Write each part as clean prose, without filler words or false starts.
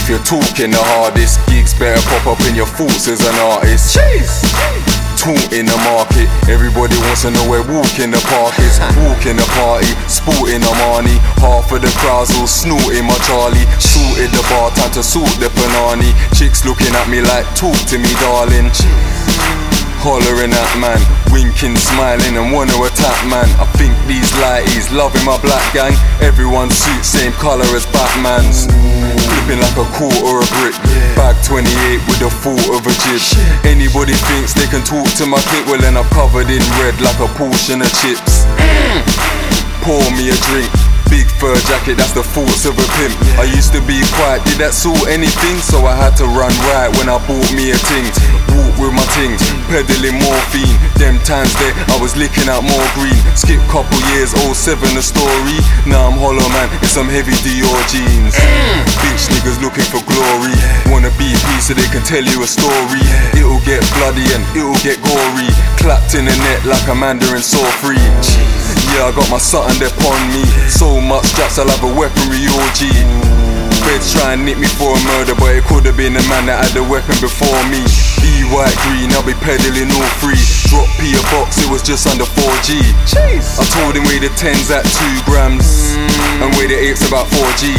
if you're talking the hardest, gigs better pop up in your thoughts as an artist. Taunt in the market, everybody wants to know where Walk in the Park is. Walk in the party, sporting Armani. Half of the crowds all snorting my Charlie. Sorted the bar, time to sort the panani. Chicks looking at me like, talk to me darling. Hollering at man, winking, smiling and wanna attack man. I think these lighties loving my black gang. Everyone's suit same colour as Batman's. Flipping like a quarter or a brick. Bag 28 with the thought of a jib. Anybody thinks they can talk to my clip, well then I'm covered in red like a portion of chips. Pour me a drink, big fur jacket, that's the thoughts of a pimp. I used to be quiet, did that sort anything? So I had to run right when I bought me a ting. Walk with my ting, peddling morphine. Them times there, I was licking out more green. Skip couple years, 07 the story. Now I'm hollow man in some heavy Dior jeans. Bitch niggas looking for glory. Wanna be peace so they can tell you a story. It'll get bloody and it'll get gory. Clapped in the net like a mandarin saw free. Yeah, I got my something there upon me. So much straps, I'll have a weaponry orgy. Feds try and nick me for a murder, but it could have been the man that had the weapon before me. E white green, I'll be peddling all free. Drop P a box, it was just under 4G. I told him weigh the 10s at 2 grams and weigh the 8s about 4G.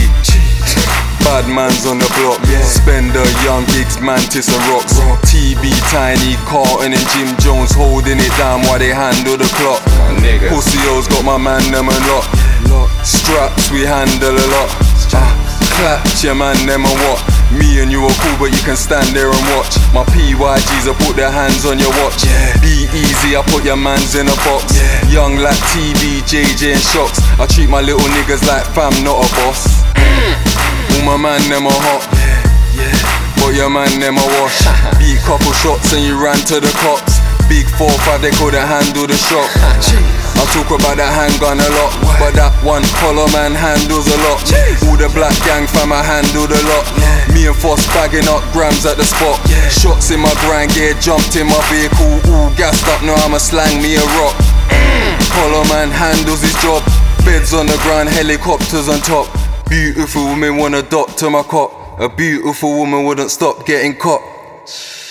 Bad man's on the block, Spender, Young Gigs, Mantis and Rocks. TB, Tiny, Carlton and Jim Jones holding it down while they handle the clock. Pussy O's got my man them a lot. Straps we handle a lot. Claps your man them and what? Me and you are cool but you can stand there and watch. My PYGs I put their hands on your watch. Be easy, I put your mans in a box. Young like TB, JJ and Shocks. I treat my little niggas like fam, not a boss. All my man them are hot, but your man them a wash. Beat couple shots and you ran to the cops. Big 4-5 they couldn't handle the shock. I talk about that handgun a lot, but that one collar man handles a lot. All the black gang fam I handled a lot. Me and Foss bagging up grams at the spot. Shots in my grind gear, jumped in my vehicle. All gassed up, now I'ma slang me a rock. Collar man handles his job. Beds on the ground, helicopters on top. Beautiful women wanna dot to my cop. A beautiful woman wouldn't stop getting caught.